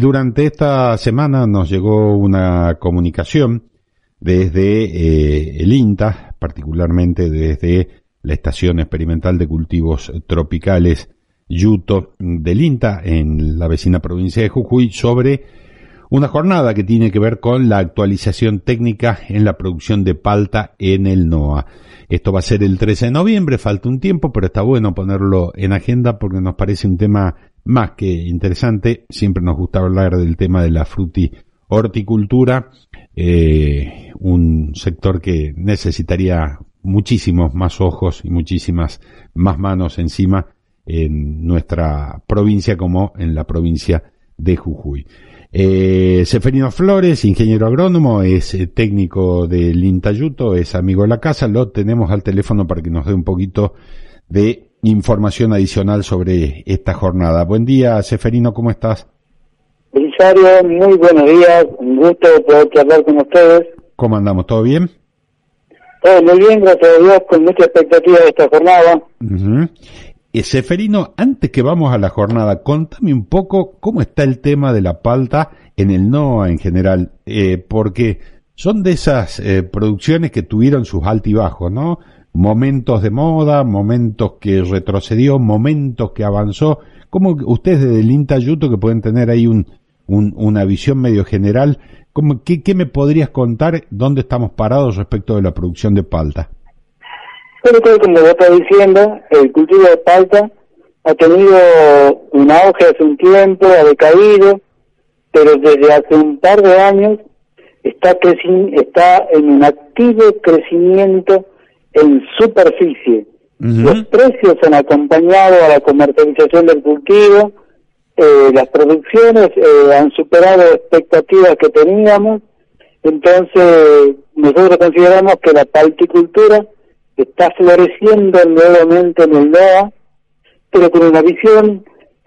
Durante esta semana nos llegó una comunicación desde el INTA, particularmente desde la Estación Experimental de Cultivos Tropicales Yuto del INTA en la vecina provincia de Jujuy, sobre una jornada que tiene que ver con la actualización técnica en la producción de palta en el NOA. Esto va a ser el 13 de noviembre, falta un tiempo, pero está bueno ponerlo en agenda porque nos parece un tema más que interesante. Siempre nos gusta hablar del tema de la frutihorticultura, un sector que necesitaría muchísimos más ojos y muchísimas más manos encima en nuestra provincia como en la provincia de Jujuy. Seferino Flores, ingeniero agrónomo, es técnico del INTA Yuto, es amigo de la casa, lo tenemos al teléfono para que nos dé un poquito de información adicional sobre esta jornada. Buen día, Seferino, ¿cómo estás? Belisario, muy buenos días, un gusto poder charlar con ustedes. ¿Cómo andamos? ¿Todo bien? Todo muy bien, gracias a Dios, con mucha expectativa de esta jornada. Seferino, antes que vamos a la jornada, contame un poco cómo está el tema de la palta en el NOA en general, porque son de esas producciones que tuvieron sus altibajos, ¿no? Momentos de moda, momentos que retrocedió, momentos que avanzó. ¿Cómo ustedes desde el INTA Yuto, que pueden tener ahí una visión medio general, qué me podrías contar dónde estamos parados respecto de la producción de palta? Pero como vos estás diciendo, el cultivo de palta ha tenido un auge hace un tiempo, ha decaído, pero desde hace un par de años está en un activo crecimiento en superficie. Los precios han acompañado a la comercialización del cultivo, las producciones han superado expectativas que teníamos, entonces nosotros consideramos que la palticultura está floreciendo nuevamente en el NOA, pero con una visión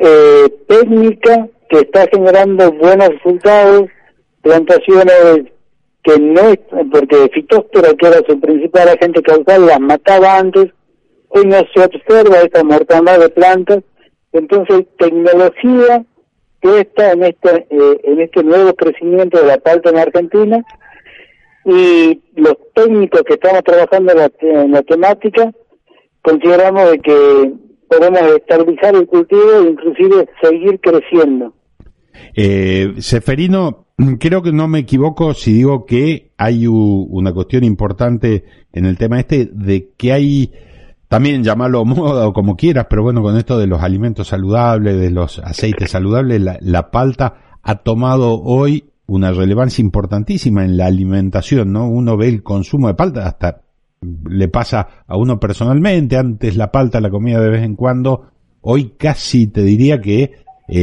técnica que está generando buenos resultados, plantaciones que no, porque Fitóstora, que era su principal agente causal, las mataba antes, hoy no se observa esta mortandad de plantas, entonces tecnología que está en este nuevo crecimiento de la palta en Argentina, y los técnicos que estamos trabajando en la temática consideramos de que podemos estabilizar el cultivo e inclusive seguir creciendo. Seferino, creo que no me equivoco si digo que hay una cuestión importante en el tema de que hay, también llamarlo moda o como quieras, pero bueno, con esto de los alimentos saludables, de los aceites saludables, la palta ha tomado hoy una relevancia importantísima en la alimentación, ¿no? Uno ve el consumo de palta, hasta le pasa a uno personalmente, antes la palta la comía de vez en cuando, hoy casi te diría que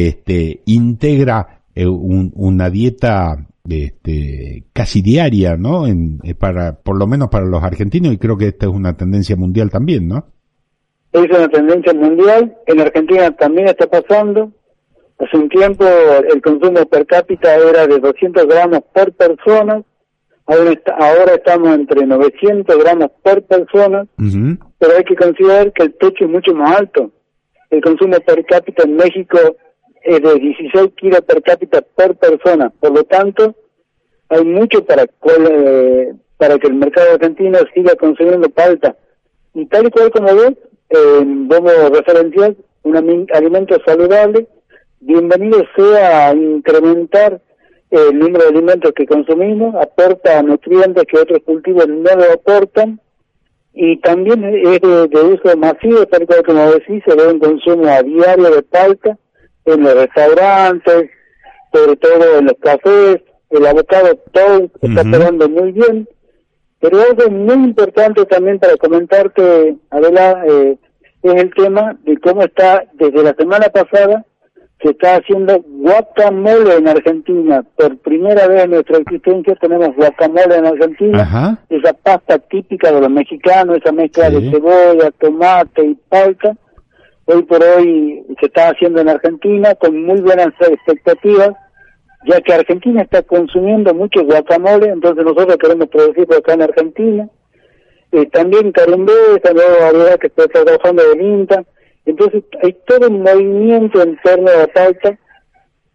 integra una dieta casi diaria, ¿no? Por lo menos para los argentinos, y creo que esta es una tendencia mundial también, ¿no? Es una tendencia mundial, en Argentina también está pasando. Hace un tiempo el consumo per cápita era de 200 gramos por persona, ahora estamos entre 900 gramos por persona, pero hay que considerar que el techo es mucho más alto. El consumo per cápita en México es de 16 kilos per cápita por persona, por lo tanto hay mucho para que el mercado argentino siga consumiendo palta. Y tal y cual como ves, vamos referenciar un alimento saludable. Bienvenido sea a incrementar el número de alimentos que consumimos, aporta nutrientes que otros cultivos no lo aportan, y también es de uso masivo, tal cual como decís, se ve un consumo a diario de palta en los restaurantes, sobre todo en los cafés. El avocado todo está pegando muy bien, pero algo muy importante también para comentarte, Adela, es el tema de cómo está desde la semana pasada. Se está haciendo guacamole en Argentina. Por primera vez en nuestra existencia tenemos guacamole en Argentina. Esa pasta típica de los mexicanos, esa mezcla de cebolla, tomate y palta. Hoy por hoy se está haciendo en Argentina con muy buenas expectativas, ya que Argentina está consumiendo mucho guacamole, entonces nosotros queremos producirlo acá en Argentina. También carumbé, esa nueva variedad que está trabajando del INTA. Entonces hay todo un movimiento en torno a la palta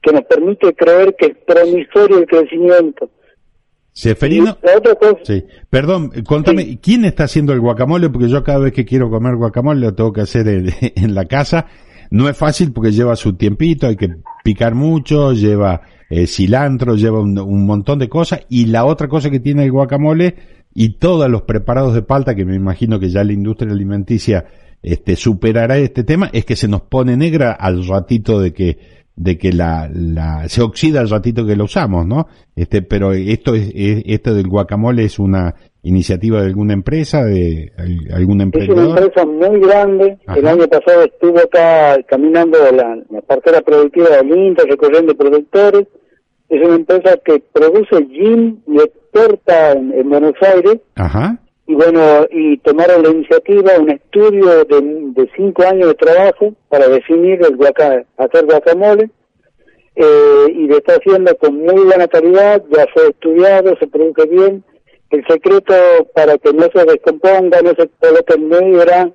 que nos permite creer que es promisorio el crecimiento. Seferino, la otra cosa, sí. Perdón, contame, sí. ¿Quién está haciendo el guacamole? Porque yo cada vez que quiero comer guacamole lo tengo que hacer en la casa. No es fácil porque lleva su tiempito, hay que picar mucho, lleva cilantro, lleva un montón de cosas. Y la otra cosa que tiene el guacamole y todos los preparados de palta, que me imagino que ya la industria alimenticia superará este tema, es que se nos pone negra al ratito de que se oxida al ratito que lo usamos, ¿no? Pero esto del guacamole es una iniciativa de alguna empresa, de algún emprendedor. Es una empresa muy grande. Ajá. El año pasado estuvo acá caminando la parcela productiva del INTA, recorriendo productores. Es una empresa que produce gin y exporta en Buenos Aires. Ajá. Y bueno, y tomaron la iniciativa, un estudio de 5 años de trabajo para definir hacer guacamole, y lo está haciendo con muy buena calidad, ya fue estudiado, se produce bien. El secreto para que no se descomponga, no se coloquen negra,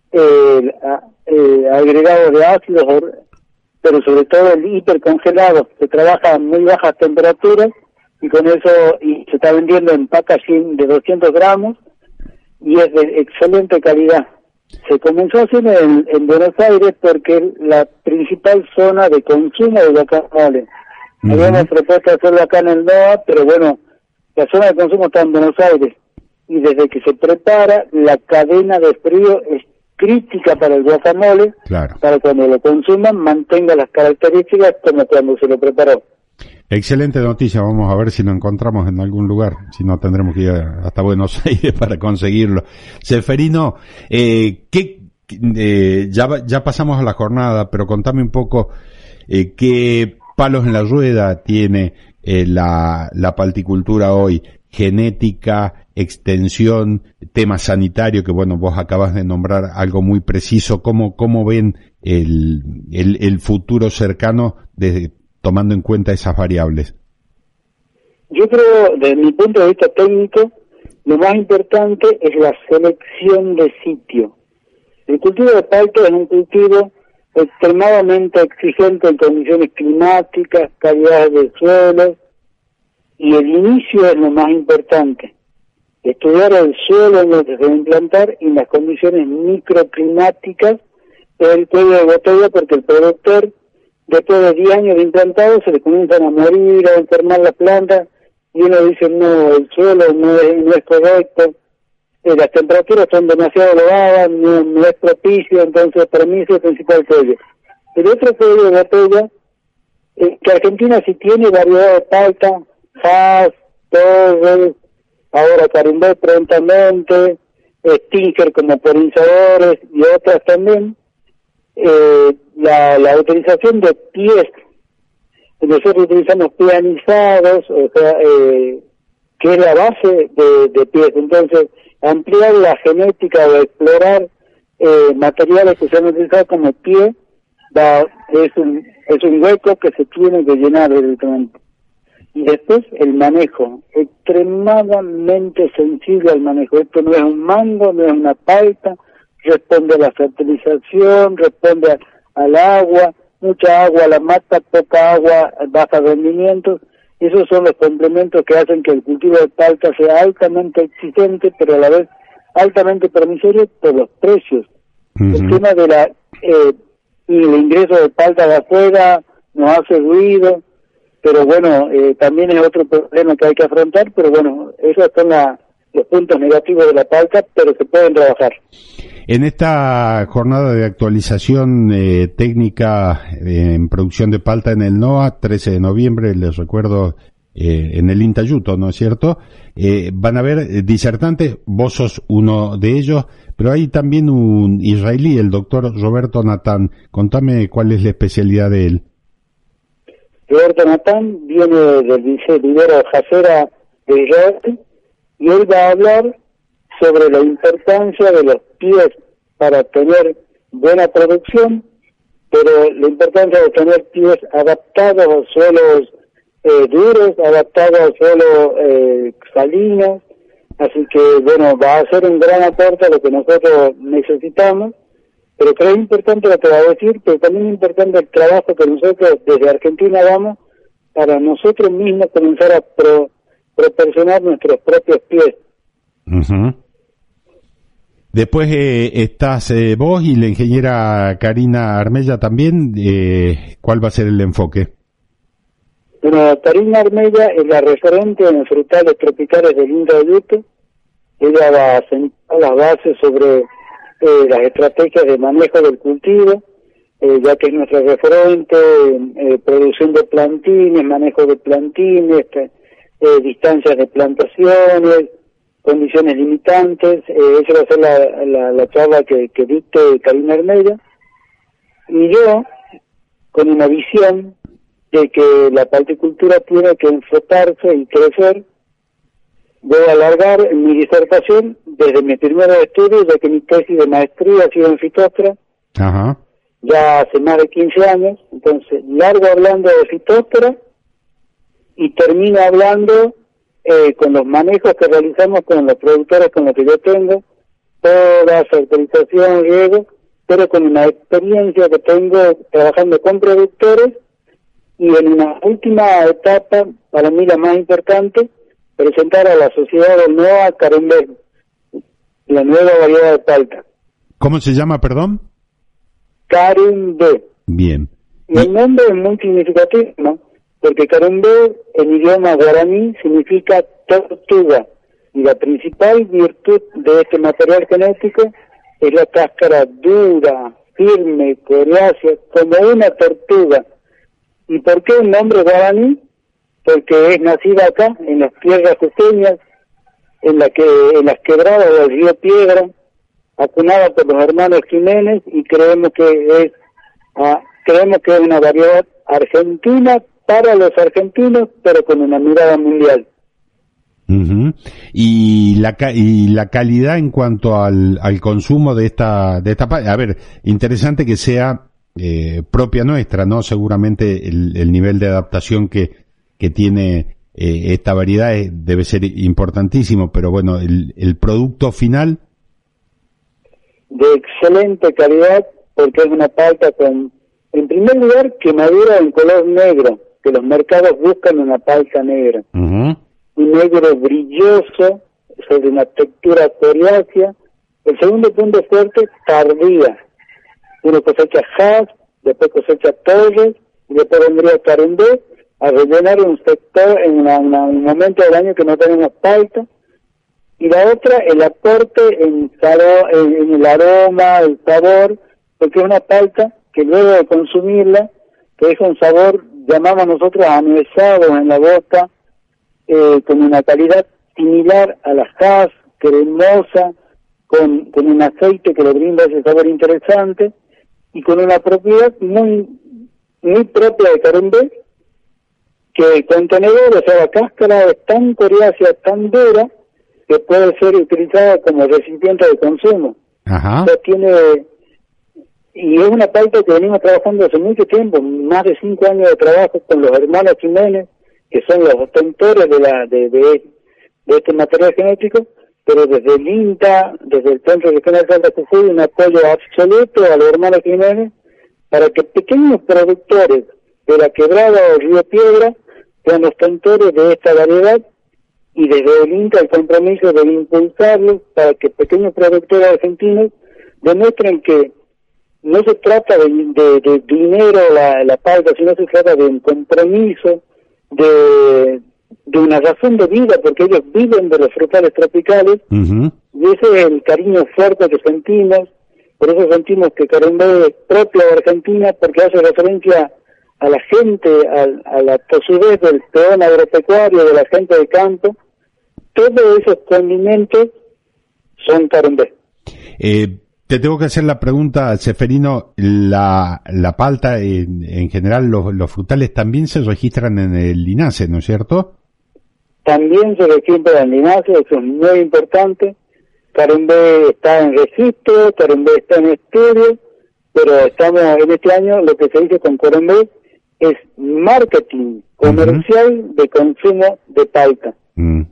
agregados de ácidos, pero sobre todo el hipercongelado, se trabaja a muy bajas temperaturas, y con eso y se está vendiendo en packaging de 200 gramos, y es de excelente calidad. Se comenzó a hacer en Buenos Aires porque es la principal zona de consumo de guacamole. Uh-huh. Habíamos propuesto hacerlo acá en el NOA, pero bueno, la zona de consumo está en Buenos Aires. Y desde que se prepara, la cadena de frío es crítica para el guacamole, claro, para cuando lo consuman mantenga las características como cuando se lo preparó. Excelente noticia, vamos a ver si lo encontramos en algún lugar, si no tendremos que ir hasta Buenos Aires para conseguirlo. Seferino, ya pasamos a la jornada, pero contame un poco qué palos en la rueda tiene la palticultura hoy, genética, extensión, tema sanitario, que bueno, vos acabas de nombrar algo muy preciso. ¿Cómo ven el futuro cercano tomando en cuenta esas variables? Yo creo, desde mi punto de vista técnico, lo más importante es la selección de sitio. El cultivo de palta es un cultivo extremadamente exigente en condiciones climáticas, calidades del suelo, y el inicio es lo más importante. Estudiar el suelo en el que se va a implantar y las condiciones microclimáticas es el cuello de botella, porque el productor, después de 10 años de implantado, se le comienzan a morir, a enfermar las plantas, y uno dice, no, el suelo no es correcto, las temperaturas son demasiado elevadas, no es propicio, entonces para mí es el principal cuello. El otro cuello de botella es que Argentina sí tiene variedad de palta, Hass, Torres, ahora Carimbé prontamente, Stinger como polinizadores y otras también. La utilización de pies, nosotros utilizamos pianizados, o sea, que es la base de pies. Entonces, ampliar la genética o explorar materiales que se han utilizado como pie es un hueco que se tiene que llenar directamente. Y después el manejo, extremadamente sensible al manejo. Esto no es un mango, no es una palta, responde a la fertilización, responde al agua, mucha agua la mata, poca agua, baja rendimiento. Esos son los complementos que hacen que el cultivo de palta sea altamente exigente, pero a la vez altamente promisorio por los precios. Uh-huh. El tema de y el ingreso de palta de afuera nos hace ruido, pero bueno, también es otro problema que hay que afrontar, pero bueno, esos son los puntos negativos de la palta, pero se pueden trabajar. En esta jornada de actualización técnica en producción de palta en el NOA, 13 de noviembre, les recuerdo, en el Intayuto, ¿no es cierto? Van a haber disertantes, vos sos uno de ellos, pero hay también un israelí, el doctor Roberto Natán. Contame cuál es la especialidad de él. Roberto Natán viene del Vivero Hasera de Israel, y él va a hablar sobre la importancia de los pies para tener buena producción, pero la importancia de tener pies adaptados a suelos duros, adaptados a suelos salinos. Así que bueno, va a ser un gran aporte a lo que nosotros necesitamos, Pero creo importante lo que va a decir, pero también es importante el trabajo que nosotros desde Argentina damos para nosotros mismos comenzar a proporcionar nuestros propios pies. Uh-huh. Después estás vos y la ingeniera Karina Armella también. ¿Cuál va a ser el enfoque? Bueno, Karina Armella es la referente en frutales tropicales del INTA de Yute. Ella va a sentar las bases sobre las estrategias de manejo del cultivo, ya que es nuestra referente, producción de plantines, manejo de plantines, distancias de plantaciones, condiciones limitantes. Esa va a ser la charla que dicte Karina Armella. Y yo, con una visión de que la palticultura tiene que enfocarse y crecer, voy a alargar mi disertación desde mis primeros estudios, ya que mi tesis de maestría ha sido en Phytophthora, Ajá. ya hace más de 15 años. Entonces largo hablando de Phytophthora y termino hablando con los manejos que realizamos con los productores con los que yo tengo, toda su autorización, riego, pero con una experiencia que tengo trabajando con productores. Y en una última etapa, para mí la más importante, presentar a la sociedad del NOA Carumbé, la nueva variedad de palta. ¿Cómo se llama, perdón? Carumbé. Bien. Y el nombre es muy significativo, ¿no? Porque Carumbé, en idioma guaraní, significa tortuga. Y la principal virtud de este material genético es la cáscara dura, firme, coriácea, como una tortuga. ¿Y por qué un nombre guaraní? Porque es nacida acá, en las tierras costeñas, en las quebradas del río Piedra, acunada por los hermanos Jiménez, y creemos que es una variedad argentina para los argentinos, pero con una mirada mundial. Uh-huh. Y la calidad en cuanto al consumo de esta a ver, interesante que sea propia nuestra, ¿no? Seguramente el nivel de adaptación que tiene esta variedad debe ser importantísimo, pero bueno, el producto final de excelente calidad, porque es una palta en primer lugar, que madura en color negro, que los mercados buscan una palta negra. Uh-huh. Un negro brilloso, sobre una textura coriácea. El segundo punto fuerte, tardía. Uno cosecha Hass, después cosecha Torres, y después vendría Carumbé a rellenar un sector en un momento del año que no tenemos palta. Y la otra, el aporte en el aroma, el sabor, porque es una palta que luego de consumirla, que deja un sabor, llamamos nosotros anuesado en la boca, con una calidad similar a la Hass, cremosa, con un aceite que le brinda ese sabor interesante, y con una propiedad muy muy propia de Carumbé, que el contenedor, o sea, la cáscara es tan coriácea, tan dura, que puede ser utilizada como recipiente de consumo. Ajá. Y es una palta que venimos trabajando hace mucho tiempo, más de 5 años de trabajo con los hermanos Jiménez, que son los ostentores de este material genético, pero desde el INTA, desde el Centro Regional de Salta Jujuy, un apoyo absoluto a los hermanos Jiménez, para que pequeños productores de la quebrada o río Piedra sean ostentores de esta variedad, y desde el INTA el compromiso de impulsarlos para que pequeños productores argentinos demuestren que no se trata de dinero la palta, sino se trata de un compromiso, de una razón de vida, porque ellos viven de los frutales tropicales. Uh-huh. Y ese es el cariño fuerte que sentimos. Por eso sentimos que Carumbé es propia de Argentina, porque hace referencia a la gente, a la tosudez del peón agropecuario, de la gente de campo. Todos esos condimentos son Carumbé. Te tengo que hacer la pregunta, Ceferino, la palta, en general, los frutales también se registran en el INASE, ¿no es cierto? También se registran en el INASE, eso es muy importante. Carumbé está en registro, Carumbé está en estudio, pero estamos en este año, lo que se dice con Carumbé es marketing comercial de consumo de palta.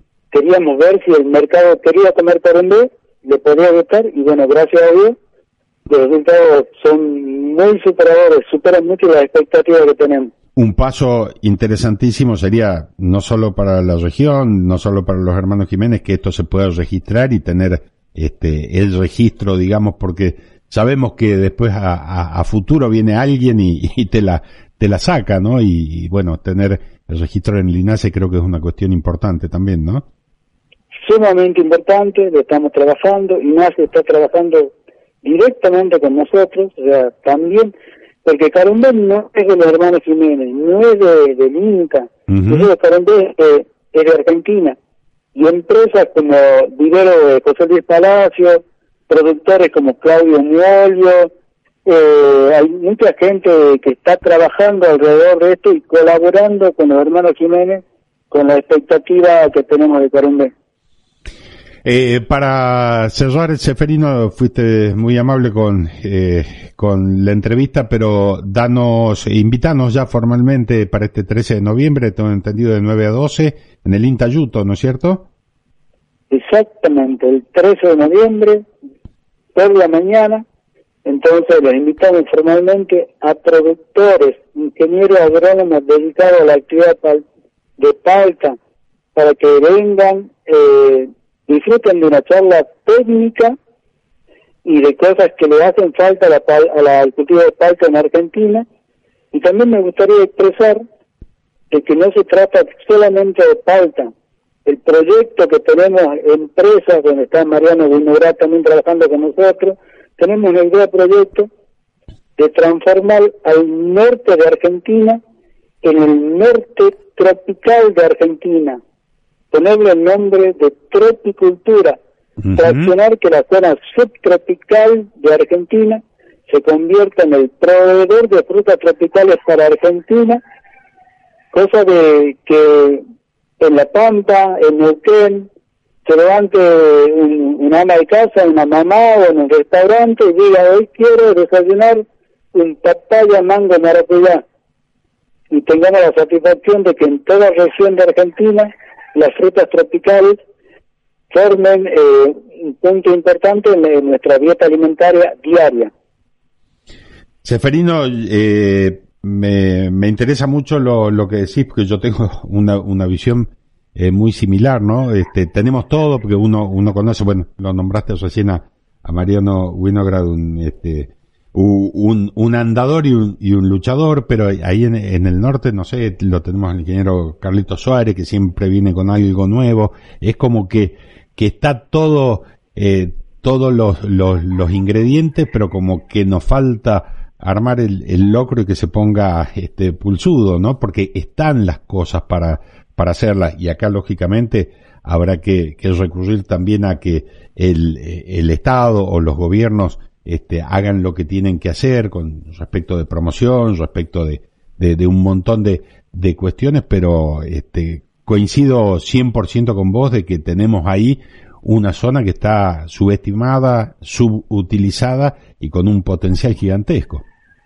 Queríamos ver si el mercado quería comer Carumbé, le podía gustar, y bueno, gracias a Dios, los resultados son muy superadores, superan mucho las expectativas que tenemos. Un paso interesantísimo sería, no solo para la región, no solo para los hermanos Jiménez, que esto se pueda registrar y tener el registro, digamos, porque sabemos que después a futuro viene alguien y te la saca, ¿no? Y bueno, tener el registro en el INASE creo que es una cuestión importante también, ¿no? Sumamente importante, lo estamos trabajando, INASE está trabajando directamente con nosotros, o sea, también, porque Carumbé no es de los hermanos Jiménez, no es del INTA, Carumbé es de Argentina, y empresas como Vivero de José Luis Palacio, productores como Claudio Muolio, hay mucha gente que está trabajando alrededor de esto y colaborando con los hermanos Jiménez con la expectativa que tenemos de Carumbé. Para cerrar, Ceferino, fuiste muy amable con la entrevista, pero invítanos ya formalmente para este 13 de noviembre, tengo entendido, de 9 a 12, en el INTA Yuto, ¿no es cierto? Exactamente, el 13 de noviembre, por la mañana. Entonces los invitamos formalmente a productores, ingenieros agrónomos dedicados a la actividad de palta, para que vengan, disfruten de una charla técnica y de cosas que le hacen falta al cultivo de palta en Argentina. Y también me gustaría expresar de que no se trata solamente de palta. El proyecto que tenemos, empresas, donde está Mariano Vinograt también trabajando con nosotros, tenemos una idea de proyecto de transformar al norte de Argentina en el norte tropical de Argentina, ponerle el nombre de tropicultura, traccionar que la zona subtropical de Argentina se convierta en el proveedor de frutas tropicales para Argentina, cosa de que en La Pampa, en Neuquén, se levante una ama de casa, una mamá o en un restaurante y diga: hoy quiero desayunar un papaya, mango, maracuyá, y tengamos la satisfacción de que en toda región de Argentina las frutas tropicales formen un punto importante en nuestra dieta alimentaria diaria. Ceferino, me interesa mucho lo que decís, porque yo tengo una visión muy similar, ¿no? Tenemos todo, porque uno conoce, bueno, lo nombraste recién a Mariano Winograd, un andador y un luchador, pero ahí en el norte, no sé, lo tenemos al ingeniero Carlitos Suárez, que siempre viene con algo nuevo. Es como que está todo, todos los ingredientes, pero como que nos falta armar el locro y que se ponga pulsudo, ¿no? Porque están las cosas para hacerlas, y acá lógicamente habrá que recurrir también a que el Estado o los gobiernos hagan lo que tienen que hacer con respecto de promoción, respecto de un montón de cuestiones, pero coincido 100% con vos de que tenemos ahí una zona que está subestimada, subutilizada y con un potencial gigantesco.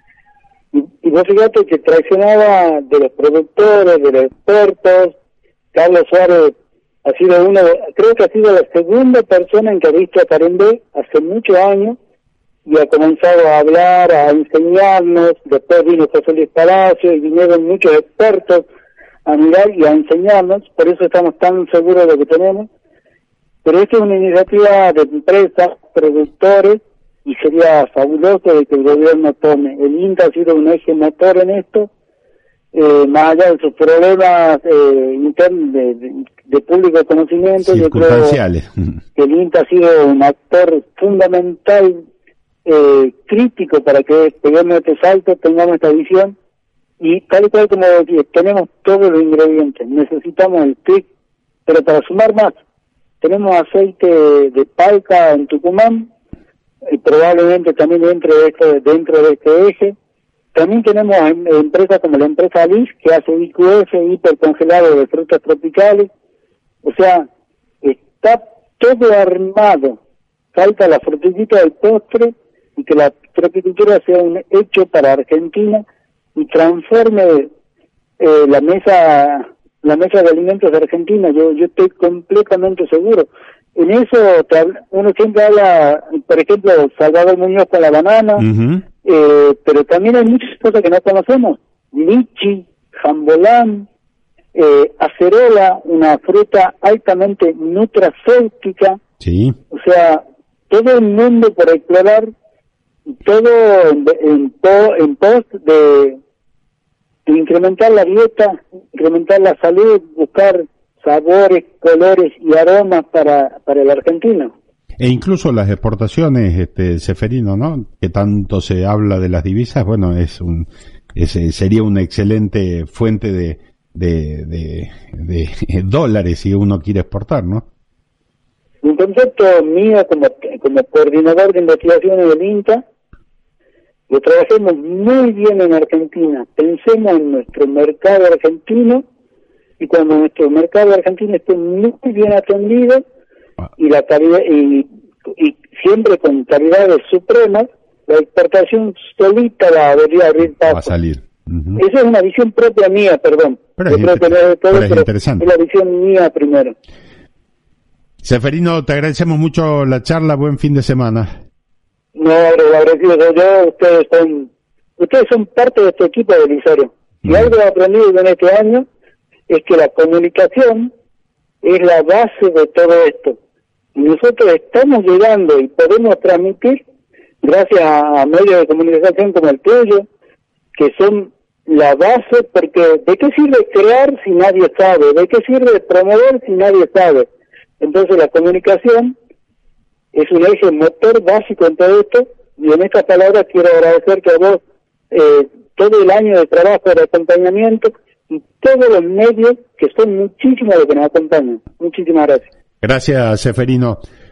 Y vos fíjate que traicionaba de los productores, de los expertos. Carlos Suárez ha sido creo que ha sido la segunda persona en que ha visto a Carumbé hace muchos años y ha comenzado a hablar, a enseñarnos. Después vino José Luis Palacio y vinieron muchos expertos a mirar y a enseñarnos. Por eso estamos tan seguros de lo que tenemos. Pero esta es una iniciativa de empresas, productores, y sería fabuloso de que el gobierno tome. El INTA ha sido un eje motor en esto, más allá de sus problemas internos de público conocimiento. Yo creo que el INTA ha sido un actor fundamental, crítico, para que peguemos este salto, tengamos esta visión, y tal y cual como decía, tenemos todos los ingredientes, necesitamos el clic, pero para sumar más, tenemos aceite de palta en Tucumán, y probablemente también dentro de este eje. También tenemos empresas como la empresa Alice, que hace IQF, hipercongelado de frutas tropicales. O sea, está todo armado. Falta la frutillita del postre y que la tropicultura sea un hecho para Argentina y transforme la mesa de alimentos de Argentina. Yo estoy completamente seguro en eso uno siempre habla, por ejemplo, Salvador Muñoz con la banana, pero también hay muchas cosas que no conocemos. Lichi, jambolán, acerola, una fruta altamente nutracéutica. Sí. O sea, todo un mundo por explorar, todo en pos de incrementar la dieta, incrementar la salud, buscar sabores, colores y aromas para el argentino. E incluso las exportaciones, Ceferino, ¿no? Que tanto se habla de las divisas, bueno, sería una excelente fuente de dólares si uno quiere exportar, ¿no? Un concepto mío como coordinador de investigaciones del INTA, lo trabajemos muy bien en Argentina, pensemos en nuestro mercado argentino, y cuando nuestro mercado argentino esté muy bien atendido y la calidad y siempre con calidades supremas, la exportación solita va a abrir paso. Va a salir. Esa es una visión propia mía, perdón. Pero yo creo que no es de todo, pero interesante. Es la visión mía primero. Ceferino, te agradecemos mucho la charla, buen fin de semana. No, agradecido soy yo, ustedes son parte de este equipo de Lisario. Y algo he aprendido en este año es que la comunicación es la base de todo esto. Y nosotros estamos llegando y podemos transmitir gracias a medios de comunicación como el tuyo, que son la base, porque ¿de qué sirve crear si nadie sabe? ¿De qué sirve promover si nadie sabe? Entonces la comunicación es un eje motor básico en todo esto, y en estas palabras quiero agradecerte a vos todo el año de trabajo, de acompañamiento, y todos los medios, que son muchísimos los que nos acompañan. Muchísimas gracias. Gracias, Ceferino.